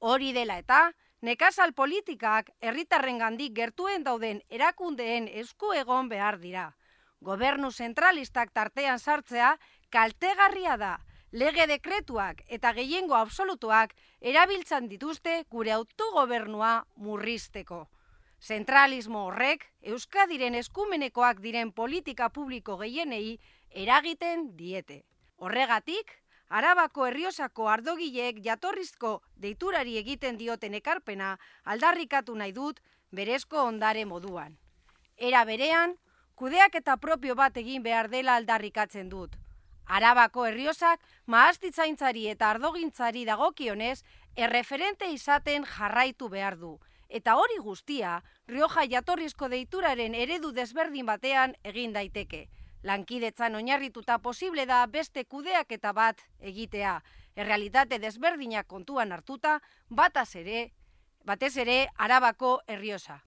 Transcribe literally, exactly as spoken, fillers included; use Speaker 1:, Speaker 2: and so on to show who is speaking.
Speaker 1: Hori dela eta, nekazal politikak herritarrengandik gertuen dauden erakundeen esku egon behar dira. Gobernu zentralistak tartean sartzea kaltegarria da. Lege dekretuak eta gehiengo absolutuak erabiltzan dituzte gure autogobernua murrizteko. Zentralismo horrek Euskadiren eskumenekoak diren politika publiko gehienei eragiten diete. Horregatik, Arabako Errioxako ardogileek jatorrizko deiturari egiten dioten ekarpena aldarrikatu nahi dut berezko ondare moduan. Era berean, kudeaketa propio bat egin behar dela aldarrikatzen dut. Arabako Errioxak mahastizaintzari eta ardogintzari dagokionez erreferente izaten jarraitu behar du. Eta hori guztia, Rioja jatorrizko deituraren eredu desberdin batean egin daiteke. Lankidetzan oinarrituta posible da beste kudeaketa bat egitea. Errealitate desberdinak kontuan hartuta, bataz ere, batez ere Arabako Errioxa.